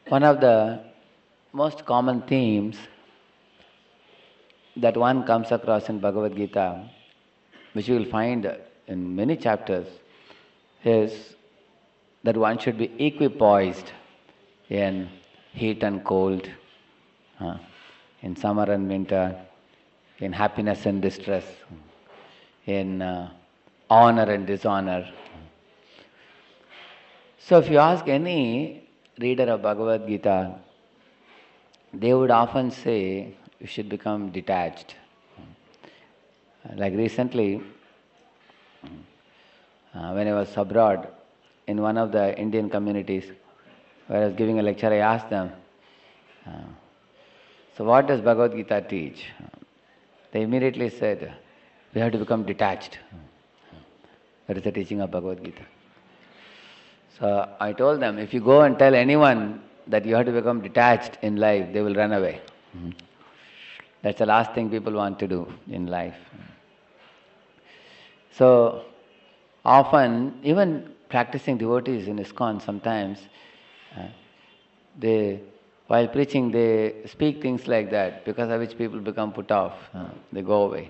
One of the most common themes that one comes across in Bhagavad Gita, which you will find in many chapters, is that one should be equipoised in heat and cold, uh, in summer and winter, in happiness and distress, in honor and dishonor. So if you ask any reader of Bhagavad Gita, they would often say you should become detached. Like recently, when I was abroad in one of the Indian communities, where I was giving a lecture, I asked them, so what does Bhagavad Gita teach? They immediately said, we have to become detached. That is the teaching of Bhagavad Gita. So I told them, if you go and tell anyone that you have to become detached in life, they will run away. That's the last thing people want to do in life. So often, even practicing devotees in ISKCON sometimes, while preaching, they speak things like that, because of which people become put off. They go away.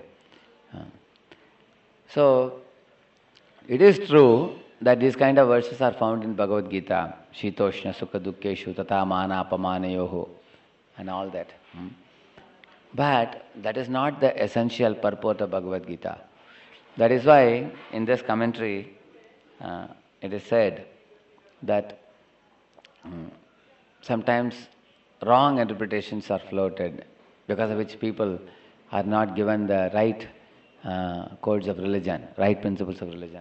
So it is true that these kind of verses are found in Bhagavad Gita, Shitoshna Sukha Dukkeshu Tata Mana Apamanayoho, and all that. But that is not the essential purport of Bhagavad Gita. That is why in this commentary it is said that sometimes wrong interpretations are floated, because of which people are not given the right codes of religion, right principles of religion.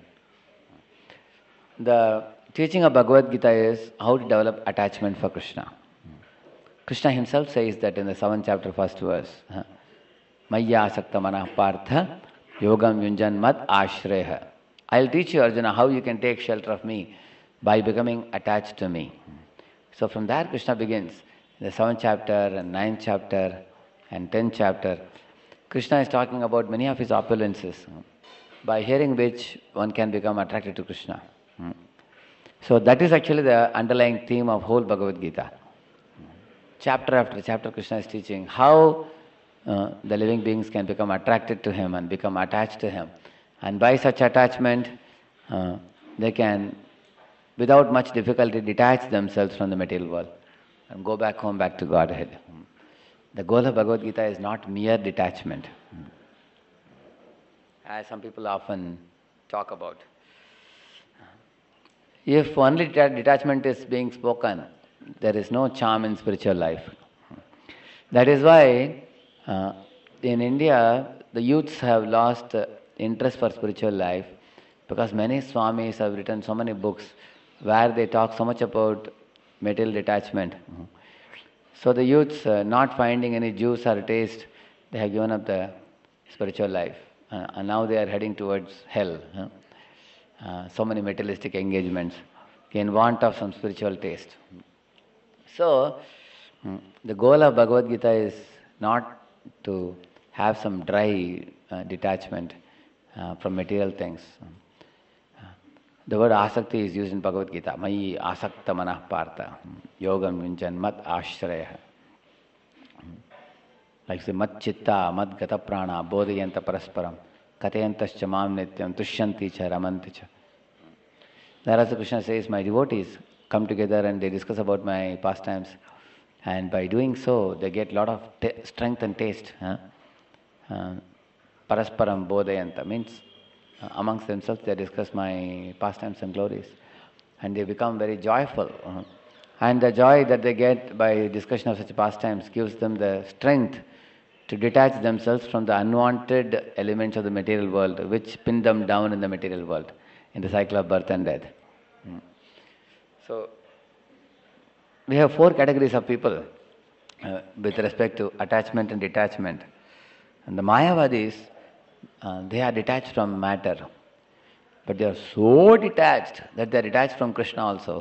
The teaching of Bhagavad Gita is how to develop attachment for Krishna. Krishna himself says that in the 7th chapter, 1st verse, Maya Sakta Manah Partha Yogam Yunjan Mad Ashreha. I'll teach you, Arjuna, how you can take shelter of me by becoming attached to me. So from there Krishna begins. In the 7th chapter and 9th chapter and 10th chapter, Krishna is talking about many of his opulences, by hearing which one can become attracted to Krishna. So that is actually the underlying theme of whole Bhagavad Gita. Chapter after chapter, Krishna is teaching how the living beings can become attracted to him and become attached to him. And by such attachment, they can, without much difficulty, detach themselves from the material world and go back home, back to Godhead. The goal of Bhagavad Gita is not mere detachment, as some people often talk about. If only detachment is being spoken, there is no charm in spiritual life. That is why in India, the youths have lost interest for spiritual life, because many Swamis have written so many books where they talk so much about material detachment. So the youths, not finding any juice or taste, they have given up the spiritual life. And now they are heading towards hell. So many materialistic engagements in want of some spiritual taste. So the goal of Bhagavad Gita is not to have some dry detachment from material things. The word asakti is used in Bhagavad Gita. Mayi asakta manah partha yogam vinchan mat ashraya. Like say mat chitta mat gata prana bodhayanta parasparam katayantascha mam nityam tushyanti cha ramanti cha. Narada Krishna says, my devotees come together and they discuss about my pastimes, and by doing so they get a lot of strength and taste. Parasparam bodhayanta means amongst themselves they discuss my pastimes and glories, and they become very joyful. And the joy that they get by discussion of such pastimes gives them the strength to detach themselves from the unwanted elements of the material world, which pin them down in the material world, in the cycle of birth and death. So we have 4 categories of people with respect to attachment and detachment. And the Mayavadis, they are detached from matter, but they are so detached that they are detached from Krishna also.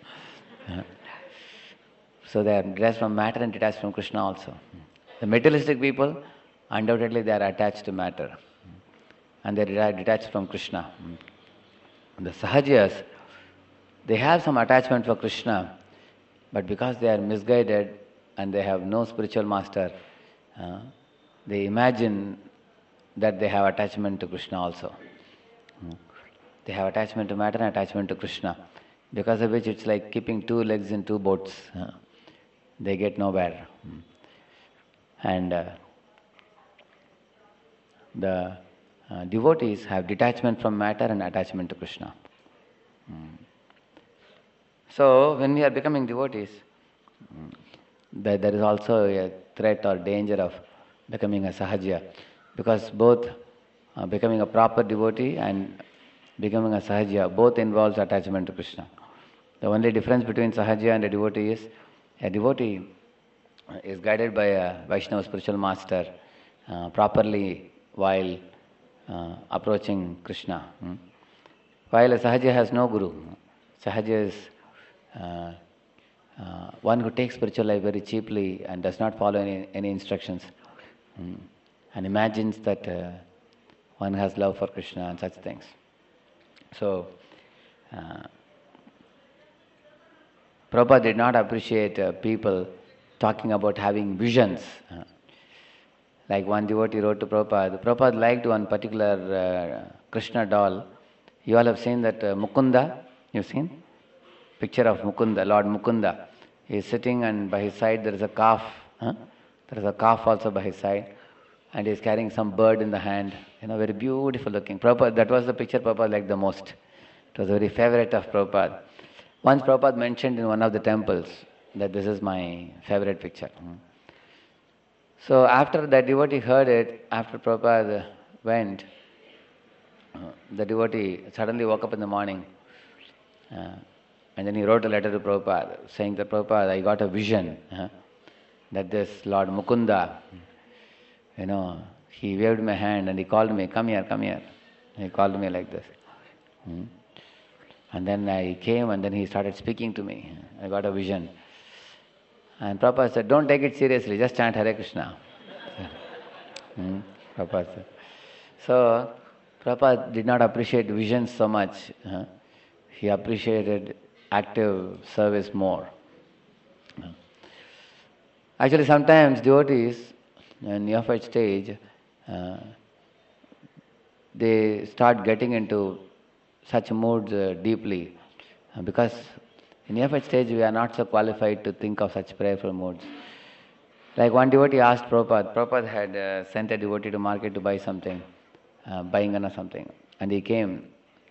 So they are detached from matter and detached from Krishna also. The materialistic people, undoubtedly they are attached to matter, and they are detached from Krishna. The Sahajas, they have some attachment for Krishna, But because they are misguided and they have no spiritual master, they imagine that they have attachment to Krishna also. They have attachment to matter and attachment to Krishna, because of which it's like keeping two legs in two boats. They get nowhere. And the devotees have detachment from matter and attachment to Krishna. So when we are becoming devotees, there is also a threat or danger of becoming a sahaja, because both becoming a proper devotee and becoming a sahaja both involves attachment to Krishna. The only difference between sahaja and a devotee is guided by a Vaishnava spiritual master properly while approaching Krishna. While a sahaja has no guru. Sahaja is one who takes spiritual life very cheaply and does not follow any instructions, and imagines that one has love for Krishna and such things. So, Prabhupada did not appreciate people talking about having visions. Like one devotee wrote to Prabhupada. Prabhupada liked one particular Krishna doll. You all have seen that Mukunda? You've seen? Picture of Mukunda, Lord Mukunda. He is sitting and by his side there is a calf. There is a calf also by his side. And he is carrying some bird in the hand. Very beautiful looking. Prabhupada, that was the picture Prabhupada liked the most. It was a very favorite of Prabhupada. Once Prabhupada mentioned in one of the temples that this is my favorite picture. So after that devotee heard it, after Prabhupada went, the devotee suddenly woke up in the morning and then he wrote a letter to Prabhupada saying that, Prabhupada, I got a vision that this Lord Mukunda, he waved my hand and he called me, come here, come here. He called me like this. And then I came and then he started speaking to me. I got a vision. And Prabhupada said, don't take it seriously, just chant Hare Krishna. Prabhupada said. So, Prabhupada did not appreciate visions so much. He appreciated active service more. Actually, sometimes devotees in neophyte stage, they start getting into such moods deeply, because in neophyte stage we are not so qualified to think of such prayerful moods. Like one devotee asked Prabhupada. Prabhupada had sent a devotee to market to buy something, buying or something, and he came.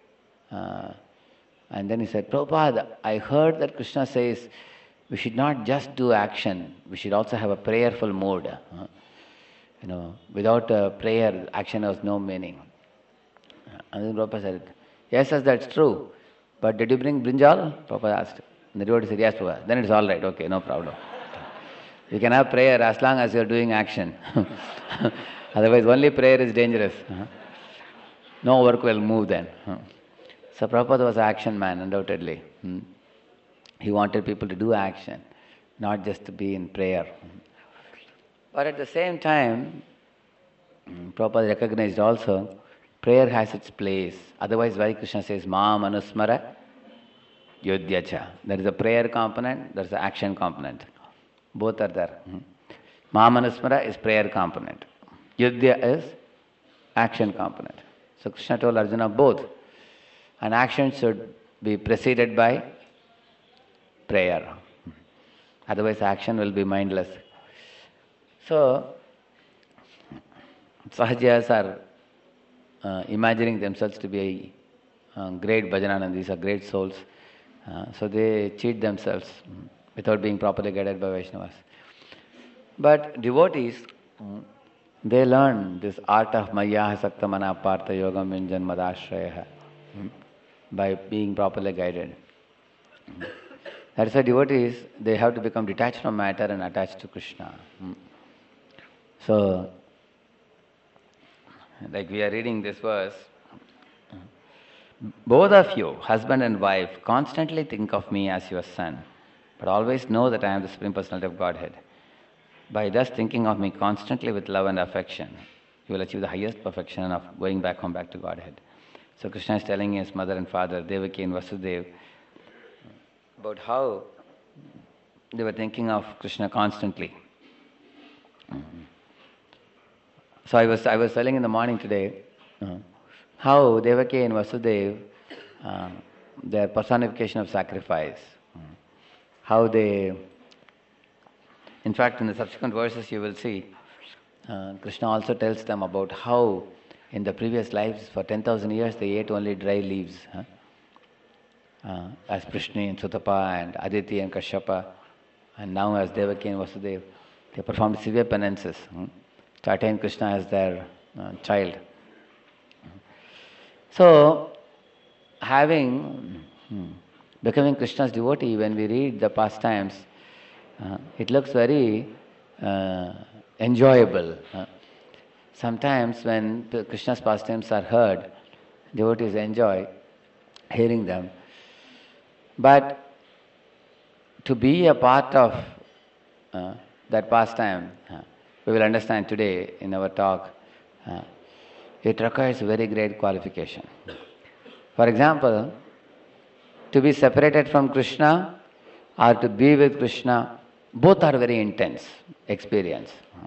And then he said, Prabhupada, I heard that Krishna says we should not just do action, we should also have a prayerful mood. Without prayer, action has no meaning. And then Prabhupada said, yes, that's true. But did you bring brinjal? Prabhupada asked. And the devotee said, yes, Prabhupada. Then it's all right, okay, no problem. You can have prayer as long as you are doing action. Otherwise, only prayer is dangerous. No work will move then. So Prabhupada was an action man, undoubtedly. He wanted people to do action, not just to be in prayer. But at the same time, Prabhupada recognized also, prayer has its place. Otherwise, why Krishna says, Mam Anusmara Yodhyacha. There is a prayer component, there is an action component. Both are there. Mam Anusmara is prayer component. Yodhya is action component. So Krishna told Arjuna both. And action should be preceded by prayer. Otherwise, action will be mindless. So, sahajas are imagining themselves to be great bhajananandis, are great souls. So they cheat themselves without being properly guided by Vaishnavas. But devotees, they learn this art of Maya Sakta Mana Partha Yogam Yunjan Madashraya by being properly guided. That is why devotees, they have to become detached from matter and attached to Krishna. So, like we are reading this verse, both of you, husband and wife, constantly think of me as your son, but always know that I am the Supreme Personality of Godhead. By thus thinking of me constantly with love and affection, you will achieve the highest perfection of going back home, back to Godhead. So Krishna is telling his mother and father, Devaki and Vasudeva, about how they were thinking of Krishna constantly. So I was telling in the morning today how Devaki and Vasudev, their personification of sacrifice, how they, in fact, in the subsequent verses you will see, Krishna also tells them about how in the previous lives for 10,000 years they ate only dry leaves. As Prishni and Sutapa and Aditi and Kashyapa, and now as Devaki and Vasudeva, they performed severe penances to attain Krishna as their child. So, becoming Krishna's devotee, when we read the pastimes, it looks very enjoyable. Sometimes when Krishna's pastimes are heard, devotees enjoy hearing them. But to be a part of that pastime, we will understand today in our talk, it requires very great qualification. For example, to be separated from Krishna or to be with Krishna, both are very intense experience.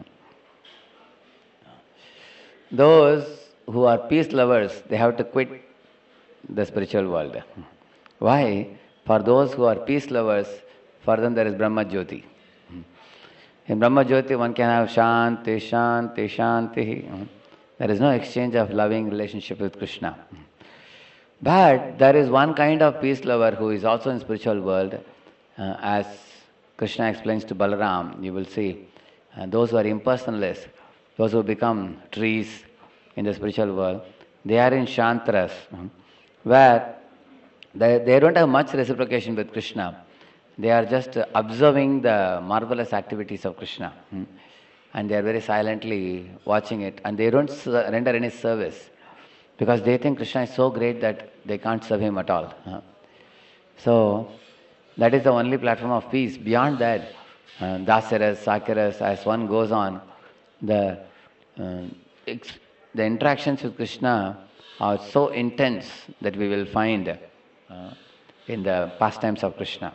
Those who are peace lovers, they have to quit the spiritual world. Why? For those who are peace lovers, for them there is Brahma Jyoti. In Brahma Jyoti one can have Shanti, Shanti, Shanti. There is no exchange of loving relationship with Krishna. But there is one kind of peace lover who is also in spiritual world. As Krishna explains to Balaram, you will see, those who are impersonalists, those who become trees in the spiritual world, they are in Shantras, where they don't have much reciprocation with Krishna. They are just observing the marvelous activities of Krishna. And they are very silently watching it. And they don't render any service. Because they think Krishna is so great that they can't serve him at all. So, that is the only platform of peace. Beyond that, Dasaras, Sakaras, as one goes on, the interactions with Krishna are so intense that we will find in the pastimes of Krishna.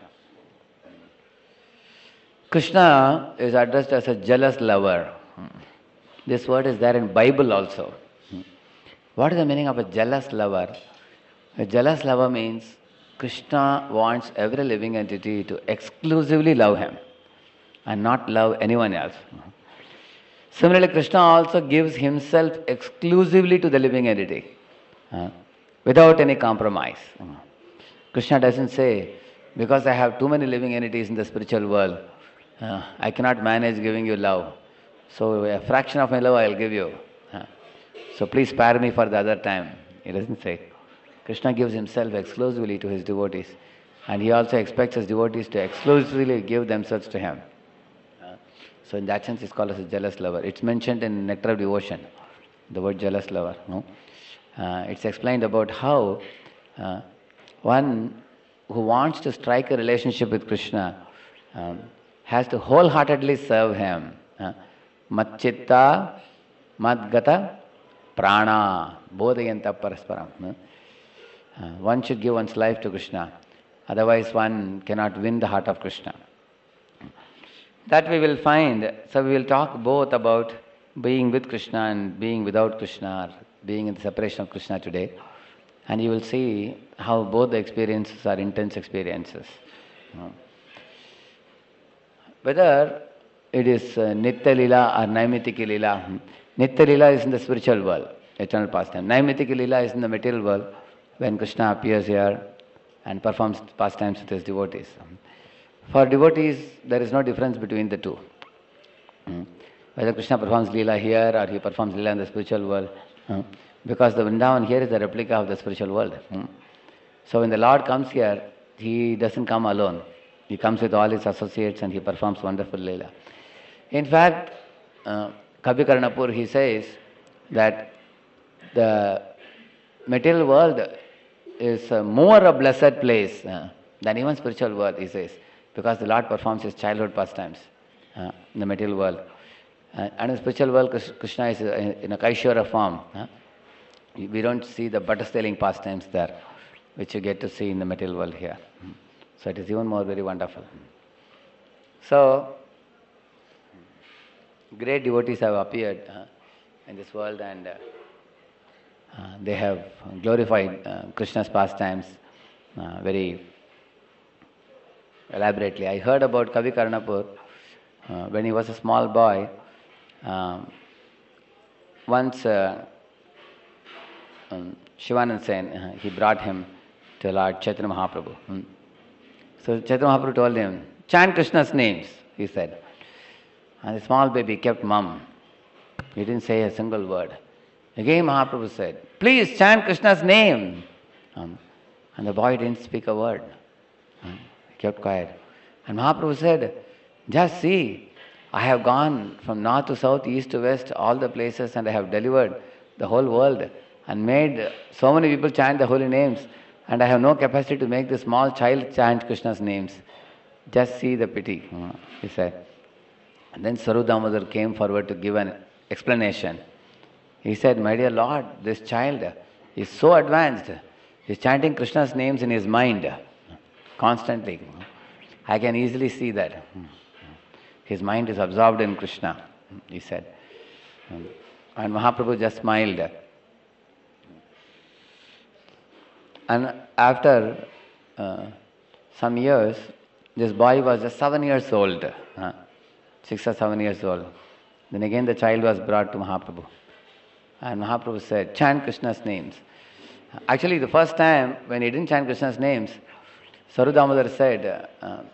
Krishna is addressed as a jealous lover. This word is there in Bible also. What is the meaning of a jealous lover? A jealous lover means Krishna wants every living entity to exclusively love him and not love anyone else. Similarly, Krishna also gives himself exclusively to the living entity without any compromise. Krishna doesn't say, because I have too many living entities in the spiritual world, I cannot manage giving you love. So a fraction of my love I will give you. So please spare me for the other time. He doesn't say. Krishna gives himself exclusively to his devotees. And he also expects his devotees to exclusively give themselves to him. So in that sense, he's called as a jealous lover. It's mentioned in Nectar of Devotion, the word jealous lover. It's explained about how one who wants to strike a relationship with Krishna has to wholeheartedly serve him. Matchitta, madgata, prana, bodhayanta parasparam. One should give one's life to Krishna. Otherwise one cannot win the heart of Krishna. That we will find. So we will talk both about being with Krishna and being without Krishna, or being in the separation of Krishna today. And you will see how both the experiences are intense experiences. Whether it is Nitya Lila or Naimitiki Lila. Nitya Lila is in the spiritual world, eternal pastime. Naimitiki Lila is in the material world, when Krishna appears here and performs pastimes with his devotees. For devotees, there is no difference between the two. Whether Krishna performs Leela here or he performs Leela in the spiritual world, because the Vrindavan here is the replica of the spiritual world. So when the Lord comes here, he doesn't come alone. He comes with all his associates and he performs wonderful Leela. In fact, Kavi Karnapur, he says that the material world is more a blessed place than even spiritual world, he says, because the Lord performs his childhood pastimes in the material world. And in the spiritual world, Krishna is in a Kaishwara form. We don't see the butter-stealing pastimes there, which you get to see in the material world here. So it is even more very wonderful. So, great devotees have appeared in this world, and they have glorified Krishna's pastimes very elaborately. I heard about Kavi Karnapur when he was a small boy. Once Shivanand Sen, he brought him to Lord Chaitanya Mahaprabhu. So Chaitanya Mahaprabhu told him, chant Krishna's names, he said. And the small baby kept mum. He didn't say a single word. Again Mahaprabhu said, please chant Krishna's name. And the boy didn't speak a word. He kept quiet. And Mahaprabhu said, just see, I have gone from north to south, east to west, all the places, and I have delivered the whole world and made so many people chant the holy names, and I have no capacity to make the small child chant Krishna's names. Just see the pity, he said. And then Saru Damodar came forward to give an explanation. He said, my dear Lord, this child is so advanced. He is chanting Krishna's names in his mind constantly. I can easily see that. His mind is absorbed in Krishna, he said. And Mahaprabhu just smiled. And after some years, this boy was just 7 years old. 6 or 7 years old. Then again the child was brought to Mahaprabhu. And Mahaprabhu said, chant Krishna's names. Actually, the first time when he didn't chant Krishna's names, Saru Damodar said,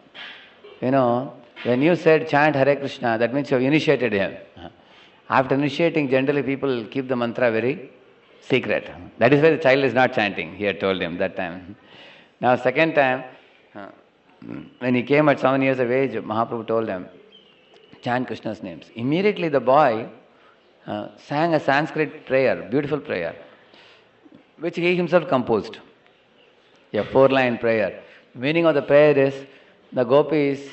when you said chant Hare Krishna, that means you have initiated him. After initiating, generally people keep the mantra very secret. That is why the child is not chanting, he had told him that time. Now, second time, when he came at 7 years of age, Mahaprabhu told him, chant Krishna's names. Immediately the boy sang a Sanskrit prayer, beautiful prayer, which he himself composed. A 4-line prayer. The meaning of the prayer is, the gopis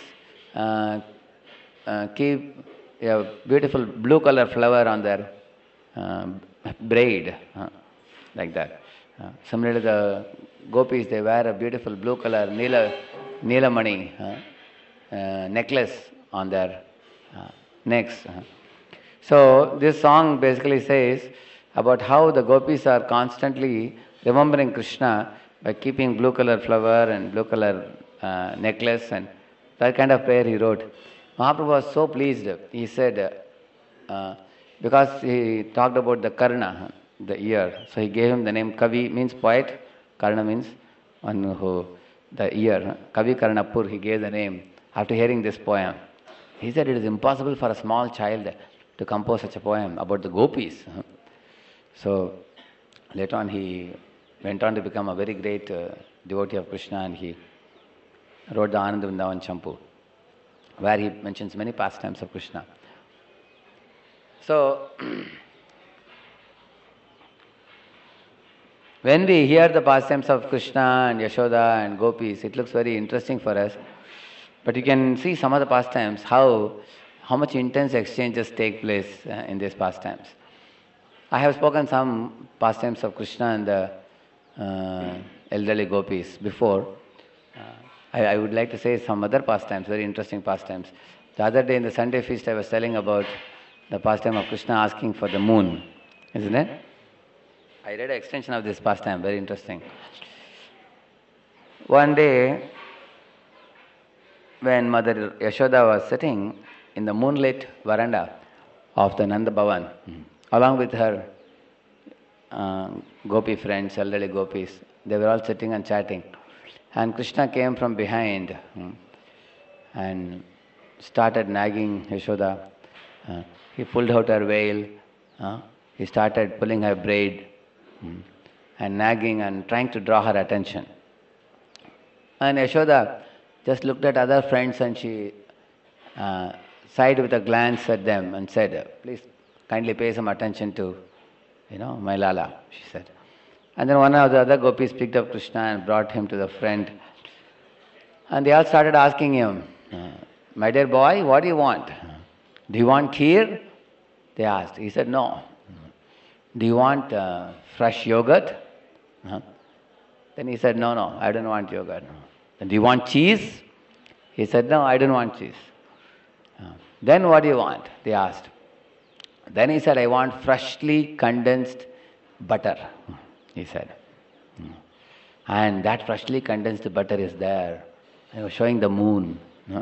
keep a beautiful blue color flower on their braid, like that. Similarly, the gopis, they wear a beautiful blue color Neelamani necklace on their necks. So this song basically says about how the gopis are constantly remembering Krishna by keeping blue color flower and blue color necklace, and that kind of prayer he wrote. Mahaprabhu was so pleased. He said, because he talked about the Karna, the ear, so he gave him the name Kavi, means poet. Karna means one who, the ear. Kavi Karnapur, he gave the name after hearing this poem. He said it is impossible for a small child to compose such a poem about the gopis. So later on he went on to become a very great devotee of Krishna, and he wrote the Ananda Vrindavan Champu, where he mentions many pastimes of Krishna. So, when we hear the pastimes of Krishna and Yashoda and gopis, it looks very interesting for us. But you can see some of the pastimes, how much intense exchanges take place in these pastimes. I have spoken some pastimes of Krishna and the elderly gopis before. I would like to say some other pastimes, very interesting pastimes. The other day in the Sunday feast, I was telling about the pastime of Krishna asking for the moon, isn't it? I read an extension of this pastime, very interesting. One day, when Mother Yashoda was sitting in the moonlit veranda of the Nanda Bhavan, along with her gopi friends, elderly gopis, they were all sitting and chatting. And Krishna came from behind and started nagging Yashoda. He pulled out her veil. He started pulling her braid and nagging and trying to draw her attention. And Yashoda just looked at other friends and she sighed with a glance at them and said, please kindly pay some attention to, my Lala, she said. And then one of the other gopis picked up Krishna and brought him to the front. And they all started asking him, my dear boy, what do you want? Do you want kheer? They asked. He said, no. Do you want fresh yogurt? Then he said, no, I don't want yogurt. Then do you want cheese? He said, no, I don't want cheese. Then what do you want? They asked. Then he said, I want freshly condensed butter, he said. And that freshly condensed butter is there. He was showing the moon.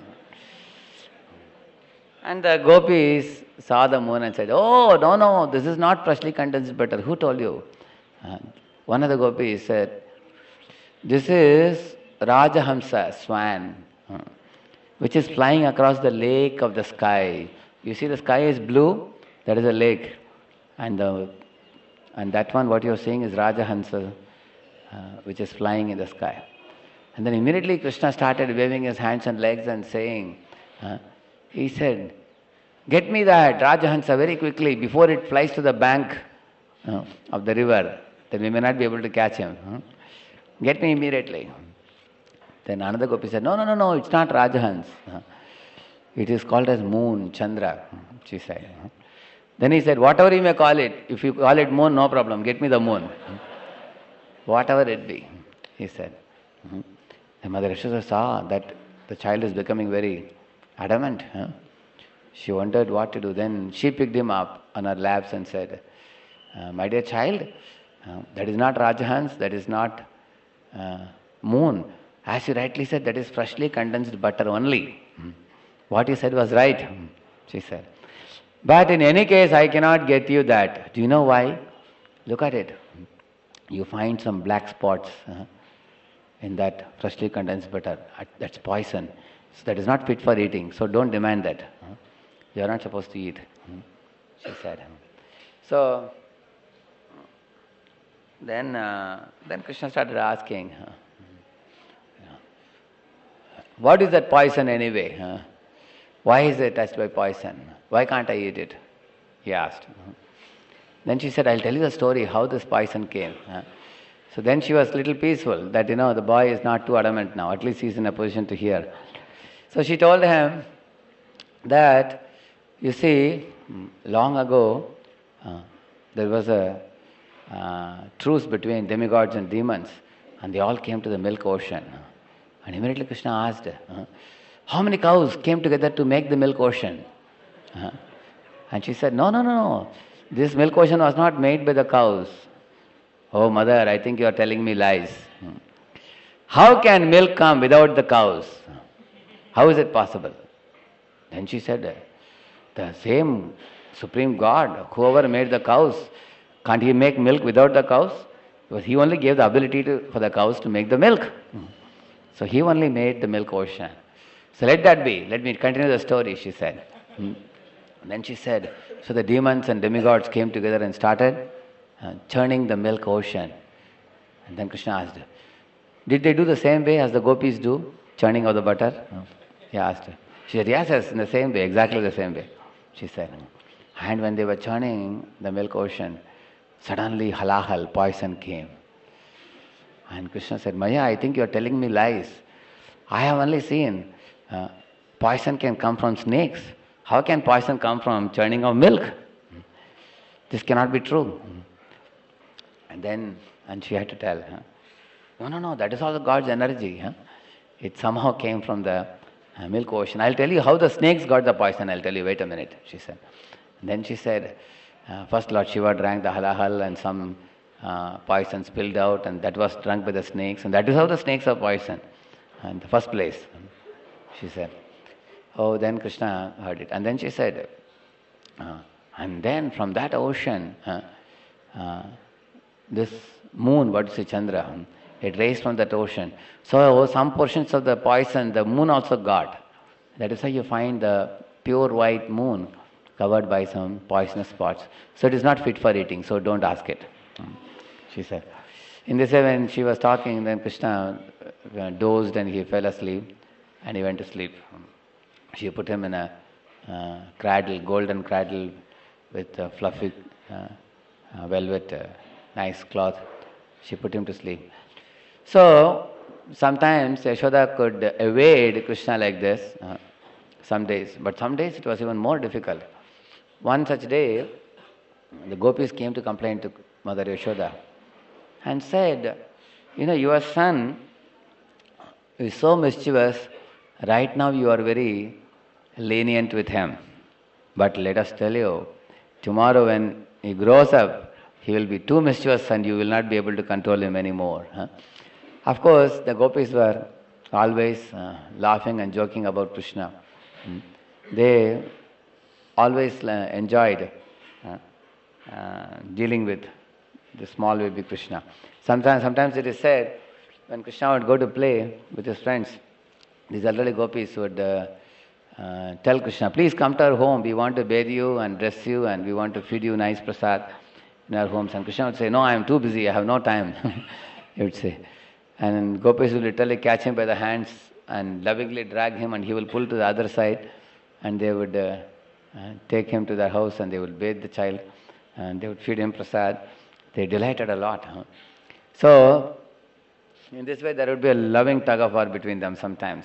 And the gopis saw the moon and said, oh, no, this is not freshly condensed butter. Who told you? One of the gopis said, this is Rajahamsa, swan, which is flying across the lake of the sky. You see the sky is blue, that is a lake. And that one, what you are seeing is Rajahamsa, which is flying in the sky. And then immediately Krishna started waving his hands and legs and saying, he said, get me that Rajahamsa very quickly before it flies to the bank of the river. Then we may not be able to catch him. Get me immediately. Then another gopi said, no, it's not Rajahans. It is called as moon, Chandra, she said. Then he said, whatever you may call it, if you call it moon, no problem, get me the moon. Whatever it be, he said. And Mother Yashoda saw that the child is becoming very adamant. She wondered what to do. Then she picked him up on her laps and said, my dear child, that is not Rajahans, that is not moon. As you rightly said, that is freshly condensed butter only. What you said was right, she said. But in any case, I cannot get you that. Do you know why? Look at it. You find some black spots in that freshly condensed butter. That's poison. So that is not fit for eating. So don't demand that. You are not supposed to eat, she said. So then Krishna started asking, what is that poison anyway? Why is it touched by poison? Why can't I eat it? He asked. Then she said, I'll tell you the story how this poison came. So then she was a little peaceful that, the boy is not too adamant now. At least he's in a position to hear. So she told him that, you see, long ago, there was a truce between demigods and demons, and they all came to the milk ocean. And immediately Krishna asked, how many cows came together to make the milk ocean? And she said, no. This milk ocean was not made by the cows. Oh, mother, I think you are telling me lies. How can milk come without the cows? How is it possible? Then she said, the same Supreme God, whoever made the cows, can't he make milk without the cows? Because he only gave the ability for the cows to make the milk. So he only made the milk ocean. So let that be. Let me continue the story, she said. Then she said, so the demons and demigods came together and started churning the milk ocean. And then Krishna asked, did they do the same way as the gopis do, churning of the butter? He asked her. She said, yes, in the same way, exactly the same way, she said. And when they were churning the milk ocean, suddenly halahal, poison came. And Krishna said, Maya, I think you are telling me lies. I have only seen poison can come from snakes. How can poison come from churning of milk? This cannot be true. And she had to tell, no, that is all the God's energy. It somehow came from the milk ocean. I'll tell you how the snakes got the poison. I'll tell you, wait a minute, she said. And then she said, first Lord Shiva drank the halahal and some poison spilled out, and that was drunk by the snakes, and that is how the snakes are poisoned in the first place, she said. Oh, then Krishna heard it. And then she said, and then from that ocean, this moon, what is it, Chandra, it raised from that ocean. So some portions of the poison, the moon also got. That is how you find the pure white moon covered by some poisonous spots. So it is not fit for eating, so don't ask it, she said. In this way, when she was talking, then Krishna dozed and he fell asleep and he went to sleep. She put him in a cradle, golden cradle with a fluffy velvet, nice cloth. She put him to sleep. So, sometimes Yashoda could evade Krishna like this, some days. But some days it was even more difficult. One such day, the gopis came to complain to Mother Yashoda and said, your son is so mischievous. Right now you are very lenient with him. But let us tell you, tomorrow when he grows up, he will be too mischievous and you will not be able to control him anymore. Of course, the gopis were always laughing and joking about Krishna. They always enjoyed dealing with the small baby Krishna. Sometimes it is said, when Krishna would go to play with his friends, these elderly gopis would tell Krishna, please come to our home, we want to bathe you and dress you and we want to feed you nice prasad in our homes. And Krishna would say, no, I am too busy, I have no time, he would say. And gopis will literally catch him by the hands and lovingly drag him and he will pull to the other side and they would take him to their house and they would bathe the child and they would feed him prasad. They delighted a lot. So, in this way there would be a loving tug of war between them sometimes.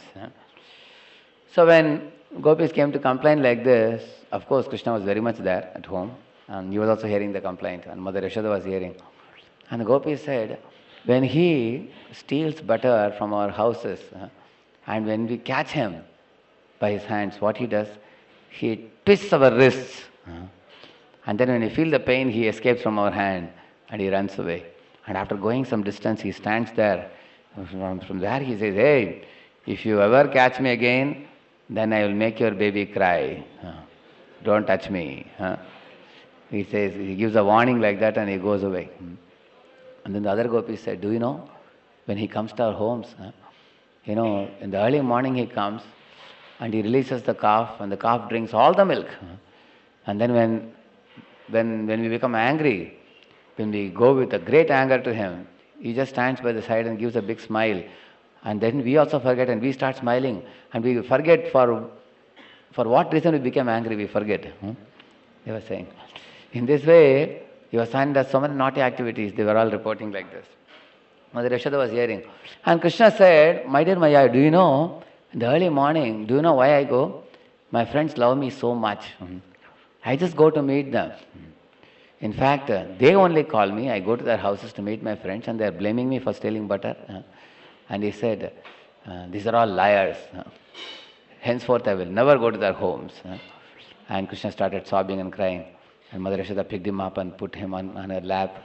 So when gopis came to complain like this, of course Krishna was very much there at home and he was also hearing the complaint and Mother Yashoda was hearing. And the gopis said, when he steals butter from our houses and when we catch him by his hands, what he does, he twists our wrists and then when we feel the pain, he escapes from our hand and he runs away. And after going some distance, he stands there. From there he says, hey, if you ever catch me again, then I will make your baby cry. Don't touch me. He says, he gives a warning like that and he goes away. And then the other gopis said, do you know, when he comes to our homes, in the early morning he comes and he releases the calf and the calf drinks all the milk. And then when we become angry, when we go with a great anger to him, he just stands by the side and gives a big smile. And then we also forget and we start smiling. And we forget for what reason we became angry, we forget. They were saying. In this way, your son does so many naughty activities. They were all reporting like this. Mother Yashoda was hearing. And Krishna said, my dear Maya, do you know, in the early morning, do you know why I go? My friends love me so much. I just go to meet them. In fact, they only call me. I go to their houses to meet my friends and they are blaming me for stealing butter. And he said, these are all liars. Henceforth I will never go to their homes. And Krishna started sobbing and crying. And Mother Yashoda picked him up and put him on her lap.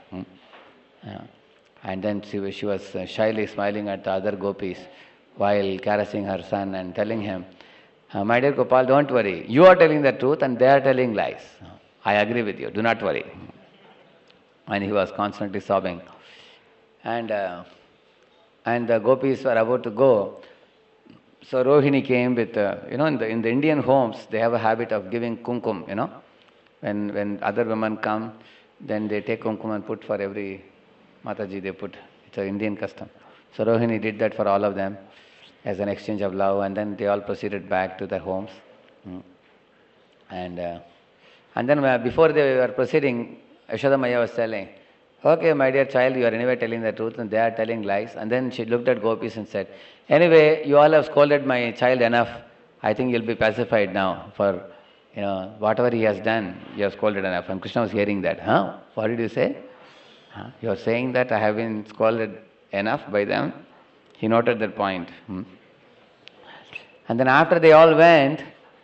And then she was shyly smiling at the other gopis while caressing her son and telling him, my dear Gopal, don't worry. You are telling the truth and they are telling lies. I agree with you. Do not worry. And he was constantly sobbing. And the gopis were about to go. So Rohini came with, in the Indian homes, they have a habit of giving kumkum, When other women come, then they take kumkum and put for every Mataji, they put. It's an Indian custom. So Rohini did that for all of them as an exchange of love, and then they all proceeded back to their homes. And then before they were proceeding, Yashoda Maya was telling, okay, my dear child, you are anyway telling the truth and they are telling lies. And then she looked at gopis and said, anyway, you all have scolded my child enough. I think you'll be pacified now for, whatever he has done, you have scolded enough. And Krishna was hearing that. What did you say? You are saying that I have been scolded enough by them? He noted that point. And then after they all went,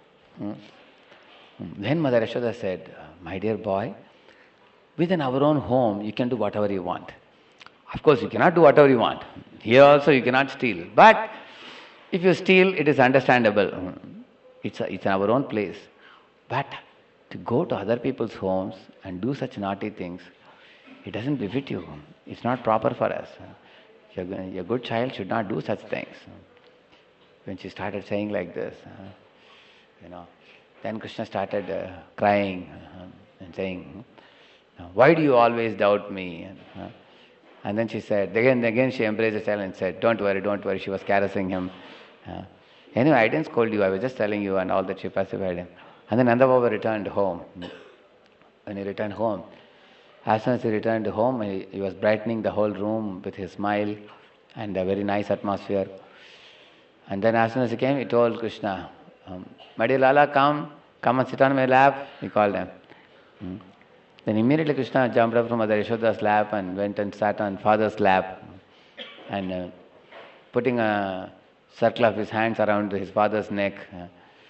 then Mother Yashoda said, my dear boy, within our own home, you can do whatever you want. Of course, you cannot do whatever you want. Here also, you cannot steal. But if you steal, it is understandable. It's in our own place. But to go to other people's homes and do such naughty things, it doesn't befit you. It's not proper for us. Your good child should not do such things. When she started saying like this, then Krishna started crying and saying, why do you always doubt me? And then she said, again she embraced the child and said, don't worry. She was caressing him. Anyway, I didn't scold you, I was just telling you, and all that. She pacified him. And then Nanda Baba returned home. When he returned home, as soon as he returned home, he was brightening the whole room with his smile and a very nice atmosphere. And then as soon as he came, he told Krishna, my dear Lala, come and sit on my lap. He called him. Then immediately Krishna jumped up from Mother Yashoda's lap and went and sat on father's lap and putting a circle of his hands around his father's neck,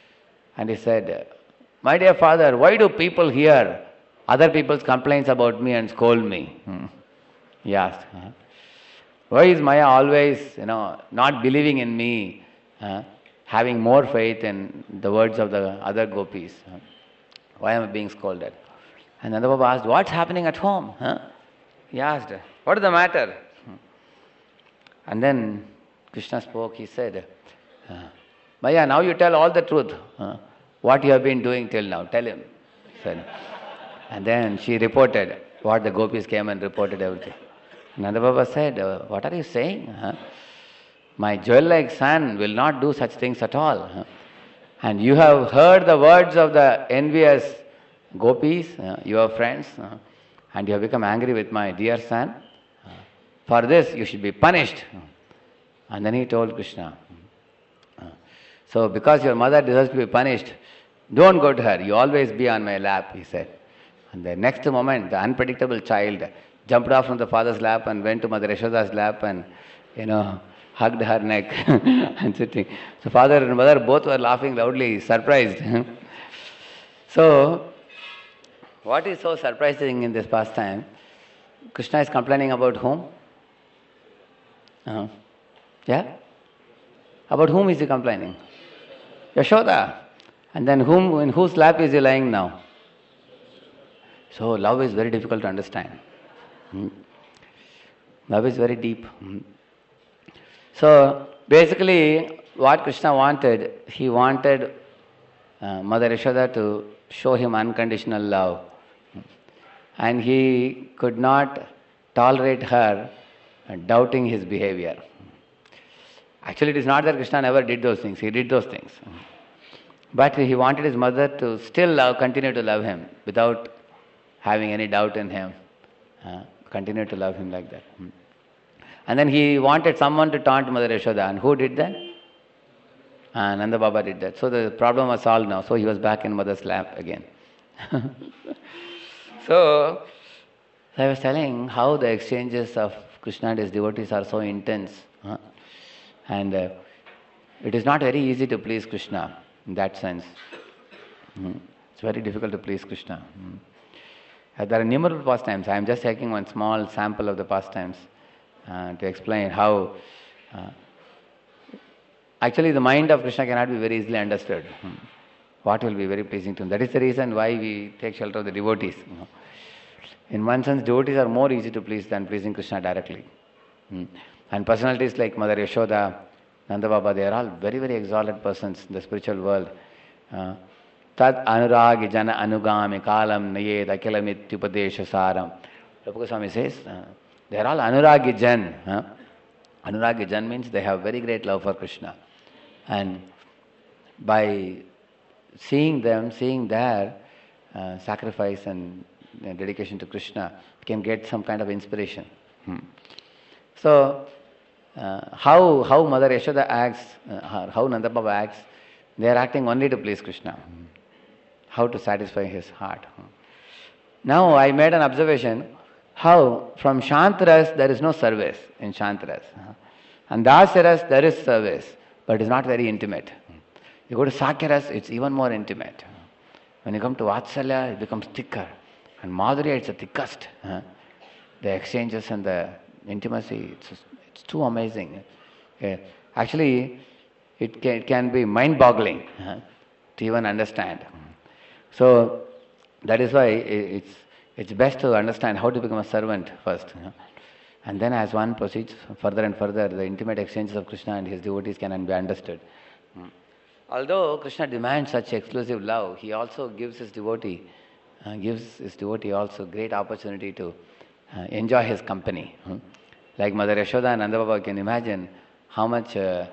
And he said, "My dear father, why do people hear other people's complaints about me and scold me?" He asked. Why is Maya always, not believing in me, having more faith in the words of the other gopis? Why am I being scolded? And Nanda Baba asked, what's happening at home? He asked, what is the matter? And then Krishna spoke, he said, Maya, now you tell all the truth. What you have been doing till now, tell him. Said. And then she reported what the gopis came and reported everything. Nanda Baba said, what are you saying? My jewel-like son will not do such things at all. And you have heard the words of the envious gopis, your friends, and you have become angry with my dear son. For this you should be punished. And then he told Krishna, so because your mother deserves to be punished, don't go to her, you always be on my lap, he said. And the next moment, the unpredictable child jumped off from the father's lap and went to Mother Yashoda's lap and, hugged her neck and sitting. So father and mother both were laughing loudly, surprised. So, what is so surprising in this pastime? Krishna is complaining about whom? Yeah? About whom is he complaining? Yashoda. And then in whose lap is he lying now? So love is very difficult to understand. Love is very deep. So basically what Krishna wanted, he wanted Mother Yashoda to show him unconditional love. And he could not tolerate her doubting his behavior. Actually, it is not that Krishna never did those things, he did those things. But he wanted his mother to still continue to love him without having any doubt in him. Continue to love him like that. And then he wanted someone to taunt Mother Yashoda. And who did that? Nanda Baba did that. So the problem was solved now. So he was back in Mother's lap again. So I was telling how the exchanges of Krishna and his devotees are so intense. And it is not very easy to please Krishna in that sense. It's very difficult to please Krishna. There are numerous pastimes. I am just taking one small sample of the pastimes to explain how actually the mind of Krishna cannot be very easily understood. What will be very pleasing to him. That is the reason why we take shelter of the devotees. In one sense, devotees are more easy to please than pleasing Krishna directly. And personalities like Mother Yashoda, Nanda Baba, they are all very, very exalted persons in the spiritual world. Tad anuragi jana anugami kalam nayed akilamityupadesha saram. Prabhu Goswami says, they are all anuragi jan. Anuragi jan means they have very great love for Krishna. And by seeing them, seeing their sacrifice and dedication to Krishna, we can get some kind of inspiration. So, how Mother Yashoda acts, how Nanda Baba acts, they are acting only to please Krishna. How to satisfy his heart. Now I made an observation how from Shantaras there is no service in Shantaras. And Dasaras there is service, but it is not very intimate. You go to Sakyaras, it's even more intimate. When you come to Vatsalya, it becomes thicker. And Madhurya, it's the thickest. The exchanges and the intimacy, it's too amazing. Actually, it can be mind-boggling to even understand. So that is why it's best to understand how to become a servant first. And then as one proceeds further and further, the intimate exchanges of Krishna and his devotees can be understood. Although Krishna demands such exclusive love, he also gives his devotee also great opportunity to enjoy his company. Like Mother Yashoda and Nanda Baba, can imagine how much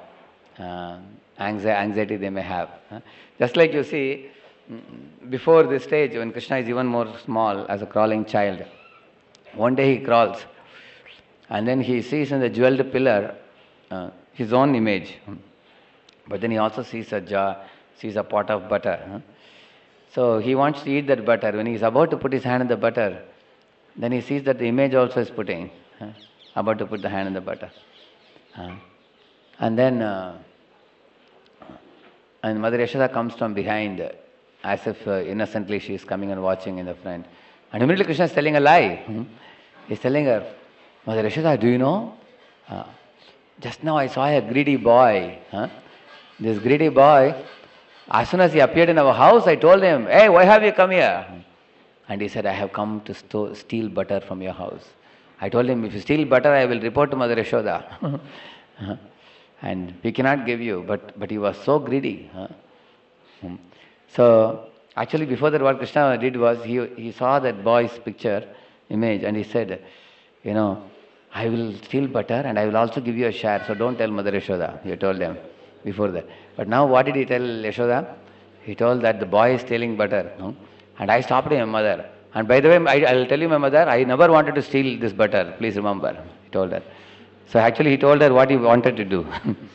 anxiety they may have. Just like you see, before this stage, when Krishna is even more small as a crawling child, one day he crawls and then he sees in the jeweled pillar his own image. But then he also sees a jar, sees a pot of butter. So he wants to eat that butter. When he is about to put his hand in the butter, then he sees that the image also is about to put the hand in the butter. And then And Mother Yashoda comes from behind, as if innocently she is coming and watching in the front. And immediately Krishna is telling a lie. He's telling her, Mother Yashoda, do you know? Just now I saw a greedy boy. This greedy boy, as soon as he appeared in our house, I told him, hey, why have you come here? And he said, I have come to steal butter from your house. I told him, if you steal butter, I will report to Mother Yashoda. And we cannot give you. But he was so greedy. So, actually before that, what Krishna did was, he saw that boy's picture, image, and he said, I will steal butter and I will also give you a share. So don't tell Mother Yashoda. He told them before that. But now what did he tell Yashoda? He told that the boy is stealing butter. And I stopped him, Mother. And by the way, I will tell you, my mother, I never wanted to steal this butter. Please remember. He told her. So actually he told her what he wanted to do.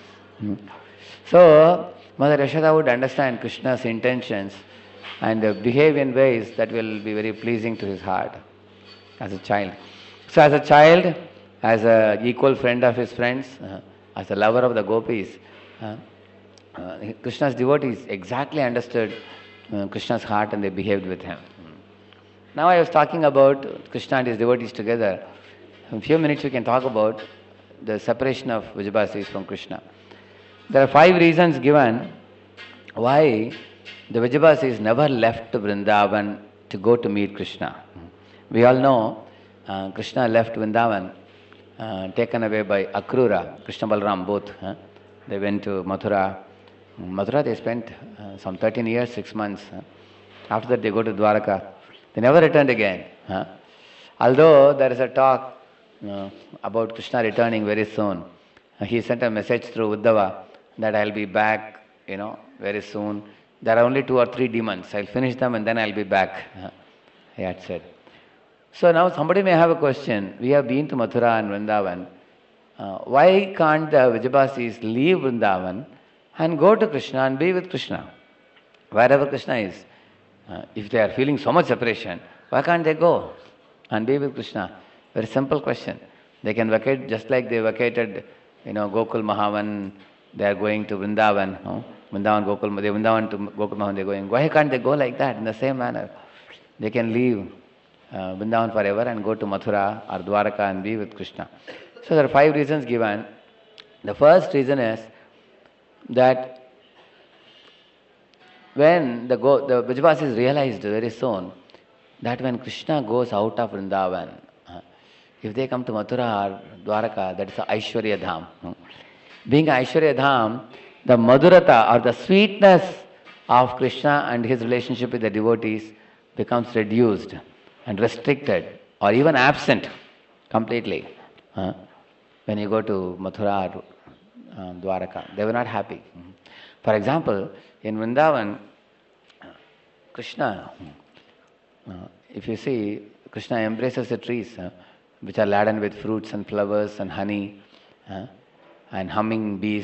So Mother Yashoda would understand Krishna's intentions and behave in ways that will be very pleasing to his heart as a child. So as a child, as an equal friend of his friends, as a lover of the gopis, Krishna's devotees exactly understood Krishna's heart and they behaved with him. Now I was talking about Krishna and his devotees together. In a few minutes we can talk about the separation of Vrijabasis from Krishna. There are 5 reasons given why the Vrijabasis never left Vrindavan to go to meet Krishna. We all know Krishna left Vrindavan, taken away by Akrura, Krishna Balaram both. They went to Mathura. Mathura they spent some 13 years, 6 months. After that they go to Dwaraka. They never returned again. Although there is a talk about Krishna returning very soon. He sent a message through Uddhava that I'll be back, very soon. There are only 2 or 3 demons. I'll finish them and then I'll be back. He had said. So now somebody may have a question. We have been to Mathura and Vrindavan. Why can't the Vrijabasis leave Vrindavan and go to Krishna and be with Krishna? Wherever Krishna is. If they are feeling so much separation, why can't they go and be with Krishna? Very simple question. They can vacate just like they vacated, Gokul Mahavan. They are going to Vrindavan. Vrindavan to Gokul Mahavan they are going. Why can't they go like that in the same manner? They can leave Vrindavan forever and go to Mathura or Dwaraka and be with Krishna. So there are 5 reasons given. The first reason is that when the Vrijabasis realized very soon that when Krishna goes out of Vrindavan, if they come to Mathura or Dwaraka, that is Aishwarya Dham. Being Aishwarya Dham, the Madhurata or the sweetness of Krishna and his relationship with the devotees becomes reduced and restricted or even absent completely. When you go to Mathura or Dwaraka, they were not happy. For example, in Vrindavan, Krishna, if you see, Krishna embraces the trees which are laden with fruits and flowers and honey and humming bees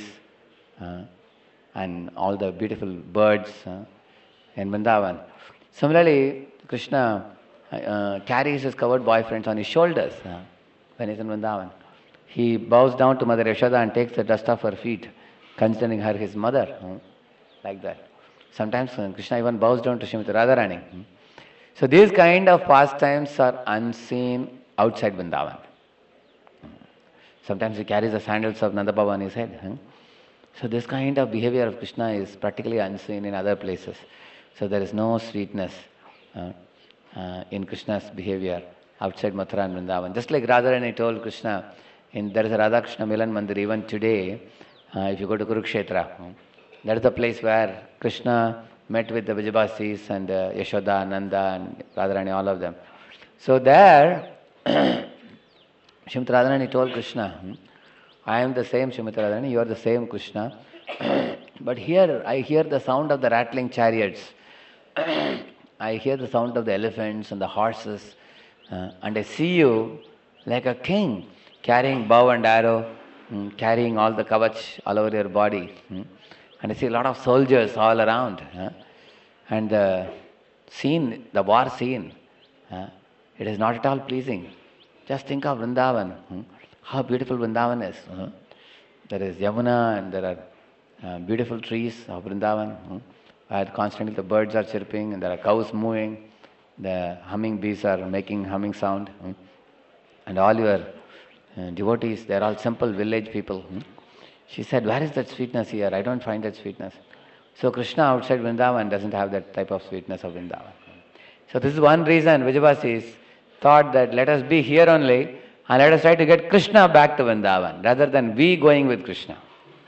and all the beautiful birds in Vrindavan. Similarly, Krishna carries his covered boyfriends on his shoulders when he's in Vrindavan. He bows down to Mother Yashoda and takes the dust off her feet, considering her his mother, like that. Sometimes Krishna even bows down to Srimati Radharani. So these kind of pastimes are unseen outside Vrindavan. Sometimes he carries the sandals of Nanda Baba on his head. So this kind of behavior of Krishna is practically unseen in other places. So there is no sweetness in Krishna's behavior outside Mathura and Vrindavan. Just like Radharani told Krishna, there is a Radha Krishna Milan Mandir even today. If you go to Kurukshetra, that is the place where Krishna met with the Vrijabasis and Yashoda, Nanda and Radharani, all of them. So there, Srimati Radharani told Krishna, I am the same Srimati Radharani, you are the same Krishna. But here I hear the sound of the rattling chariots. I hear the sound of the elephants and the horses. And I see you like a king carrying bow and arrow, carrying all the kavach all over your body. And I see a lot of soldiers all around. And the scene, the war scene, it is not at all pleasing. Just think of Vrindavan. How beautiful Vrindavan is. There is Yamuna and there are beautiful trees of Vrindavan, where constantly the birds are chirping and there are cows moving, the humming bees are making humming sound, and all your devotees, they are all simple village people. She said, where is that sweetness here? I don't find that sweetness. So Krishna outside Vrindavan doesn't have that type of sweetness of Vrindavan. So this is one reason Vijayavasis thought that let us be here only and let us try to get Krishna back to Vrindavan rather than we going with Krishna.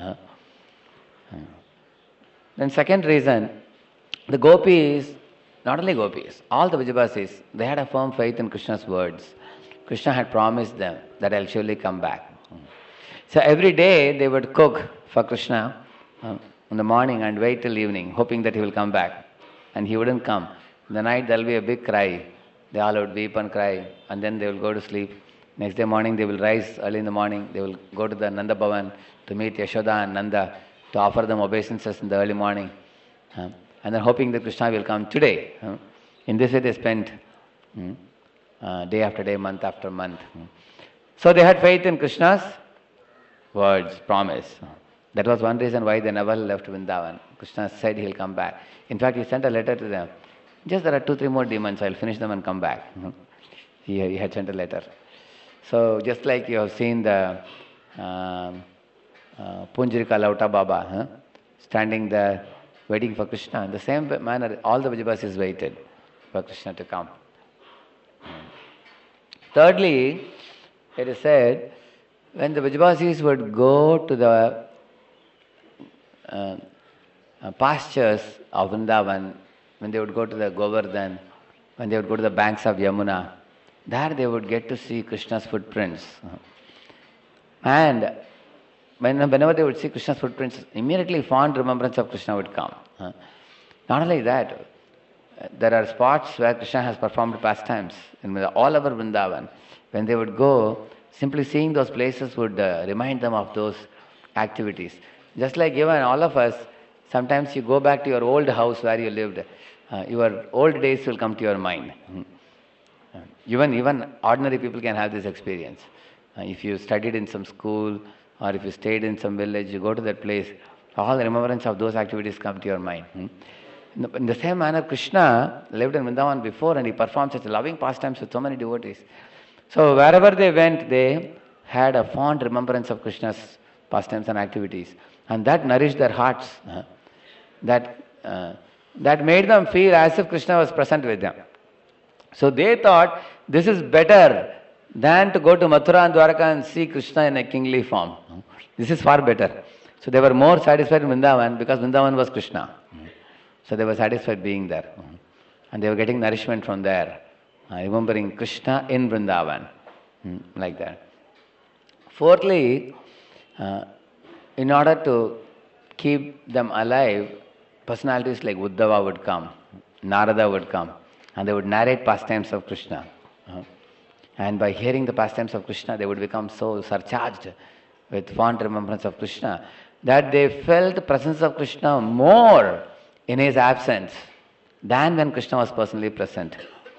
Then second reason, the gopis, not only gopis, all the Vijayavasis, they had a firm faith in Krishna's words. Krishna had promised them that I'll surely come back. So every day they would cook for Krishna in the morning and wait till evening, hoping that he will come back. And he wouldn't come. In the night there will be a big cry. They all would weep and cry, and then they will go to sleep. Next day morning they will rise early in the morning. They will go to the Nanda Bhavan to meet Yashoda and Nanda to offer them obeisances in the early morning. And then hoping that Krishna will come today. In this way they spent day after day, month after month. So they had faith in Krishna's words, promise. That was one reason why they never left Vrindavan. Krishna said he'll come back. In fact, he sent a letter to them. Just there are 2-3 more demons, I'll finish them and come back. He had sent a letter. So just like you have seen the Punjarika Lauta Baba standing there waiting for Krishna, in the same manner all the Vijayavasis waited for Krishna to come. Thirdly, it is said, when the Vijayavasis would go to the pastures of Vrindavan, when they would go to the Govardhan, when they would go to the banks of Yamuna, there they would get to see Krishna's footprints. And whenever they would see Krishna's footprints, immediately fond remembrance of Krishna would come. Not only that, there are spots where Krishna has performed pastimes in all over Vrindavan. When they would go, simply seeing those places would remind them of those activities. Just like even all of us, sometimes you go back to your old house where you lived, your old days will come to your mind. Even ordinary people can have this experience. If you studied in some school or if you stayed in some village, you go to that place, all the remembrance of those activities come to your mind. In the same manner, Krishna lived in Vrindavan before and he performed such loving pastimes with so many devotees. So wherever they went, they had a fond remembrance of Krishna's pastimes and activities. And that nourished their hearts. That made them feel as if Krishna was present with them. So they thought this is better than to go to Mathura and Dwaraka and see Krishna in a kingly form. This is far better. So they were more satisfied in Vrindavan because Vrindavan was Krishna. So they were satisfied being there. And they were getting nourishment from there. Remembering Krishna in Vrindavan. Like that. Fourthly, in order to keep them alive, personalities like Uddhava would come, Narada would come, and they would narrate pastimes of Krishna. And by hearing the pastimes of Krishna, they would become so surcharged with fond remembrance of Krishna that they felt the presence of Krishna more in his absence than when Krishna was personally present.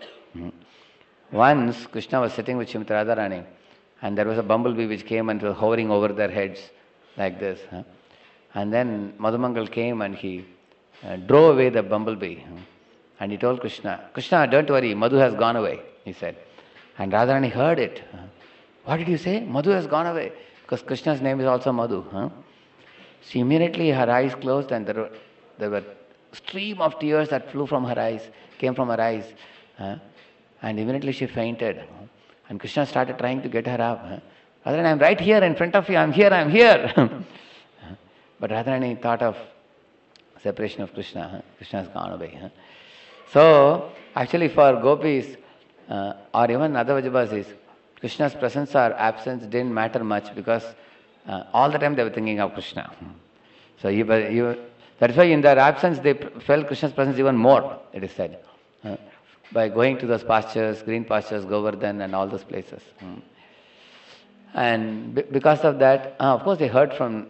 Once Krishna was sitting with Srimati Radharani, and there was a bumblebee which came and was hovering over their heads like this. And then Madhumangal came and he drove away the bumblebee. And he told Krishna, Krishna, don't worry, Madhu has gone away, he said. And Radharani heard it. What did you say? Madhu has gone away. Because Krishna's name is also Madhu. So immediately her eyes closed and there were stream of tears that flew from her eyes, came from her eyes. And immediately she fainted. And Krishna started trying to get her up. Radharani, I'm right here in front of you, I'm here. But Radharani thought of separation of Krishna. Krishna has gone away. So, actually for gopis or even other Vijayavasis, Krishna's presence or absence didn't matter much because all the time they were thinking of Krishna. So that's why in their absence they felt Krishna's presence even more, it is said. By going to those pastures, green pastures, Govardhan and all those places. And because of that, of course they heard from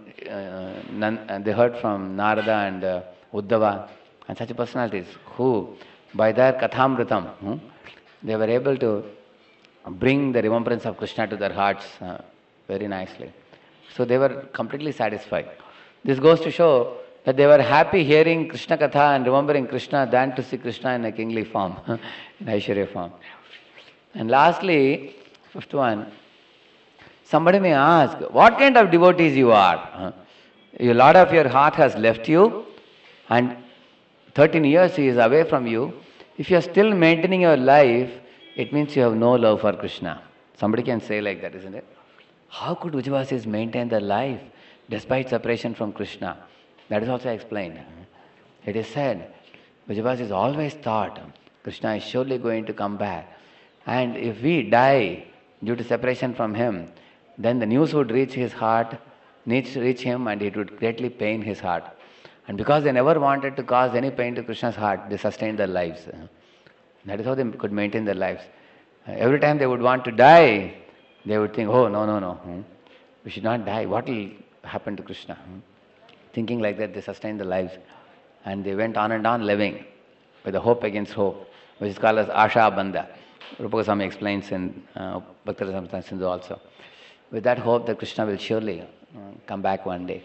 Narada and Uddhava and such personalities who, by their Kathamritam, they were able to bring the remembrance of Krishna to their hearts very nicely. So they were completely satisfied. This goes to show that they were happy hearing Krishna Katha and remembering Krishna than to see Krishna in a kingly form, in Aishwarya form. And lastly, fifth one, somebody may ask, what kind of devotees you are? A lot of your heart has left you and 13 years he is away from you. If you are still maintaining your life, it means you have no love for Krishna. Somebody can say like that, isn't it? How could Vrijavasis maintain their life despite separation from Krishna? That is also explained. It is said, Vrijavasis always thought Krishna is surely going to come back. And if we die due to separation from him, then the news would reach his heart, needs to reach him, and it would greatly pain his heart. And because they never wanted to cause any pain to Krishna's heart, they sustained their lives. That is how they could maintain their lives. Every time they would want to die, they would think, oh, no, we should not die. What will happen to Krishna? Thinking like that, they sustained their lives. And they went on and on living with a hope against hope, which is called as Asha Bandha. Rupa Goswami explains in Bhakti-Rasa Samstana Sindhu also. With that hope that Krishna will surely come back one day.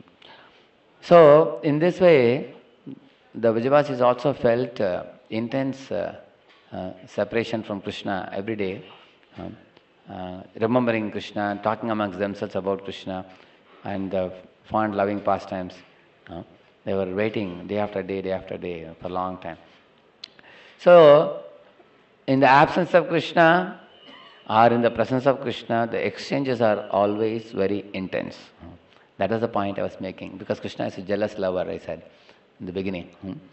So, in this way, the Vrijavasis also felt intense separation from Krishna every day, remembering Krishna, talking amongst themselves about Krishna, and the fond loving pastimes. They were waiting day after day for a long time. So, in the absence of Krishna or in the presence of Krishna, the exchanges are always very intense. That was the point I was making, because Krishna is a jealous lover, I said in the beginning.